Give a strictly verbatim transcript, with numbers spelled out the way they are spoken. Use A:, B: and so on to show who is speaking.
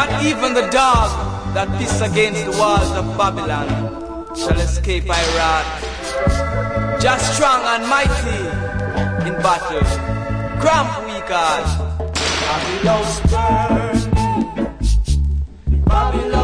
A: Not even the dog that piss against the walls of Babylon shall escape my wrath. Just strong and mighty in battle, cramp weak heart.
B: Babylon's burning, Babylon